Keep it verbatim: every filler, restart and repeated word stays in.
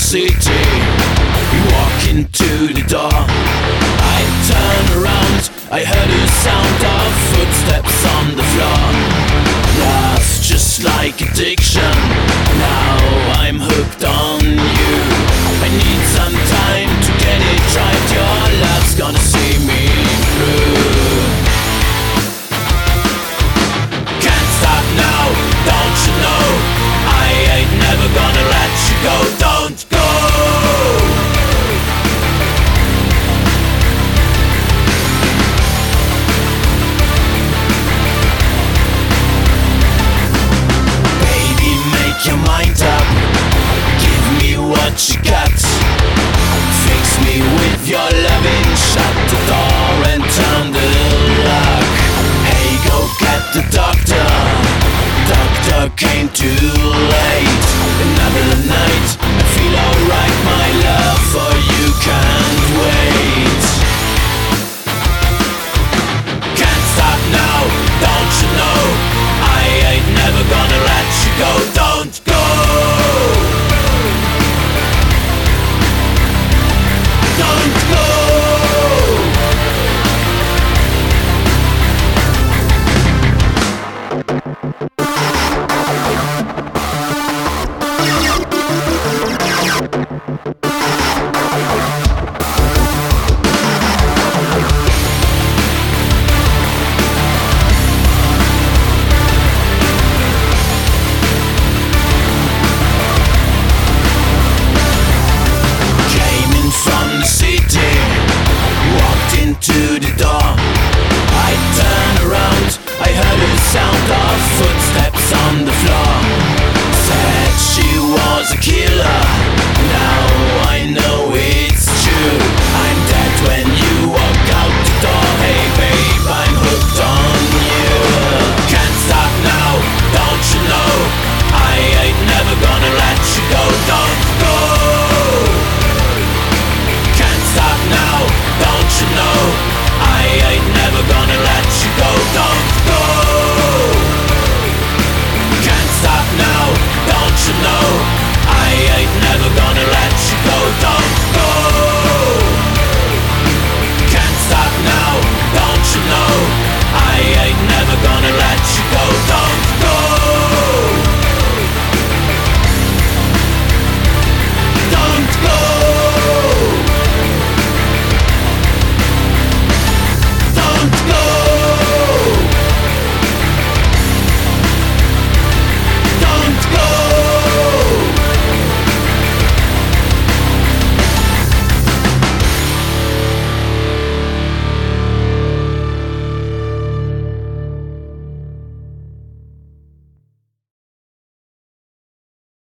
city. You walk into the door, I turn around, I heard a sound of footsteps on the floor. Love, just like addiction, now I'm hooked on you. I need some time to get it right, your love's gonna see me through. Can't stop now, don't you know, I ain't never gonna let you go, don't go. Baby, make your mind up, give me what you got. Fix me with your loving, shut the door and turn the lock. Hey, go get the doctor, doctor came too late. Another night, I feel alright, my love for you can't wait. Can't stop now, don't you know, I ain't never gonna let you go, don't go. Don't go. To the door, I turned around, I heard a sound of footsteps on the floor. Said she was a killer, now I know it's true. I'm dead when you walk out the door, hey babe, I'm hooked on you. Can't stop now, don't you know, I ain't never gonna let you go, don't go. Can't stop now, don't you know, I ain't never gonna let you go, don't go. Can't stop now, don't you know,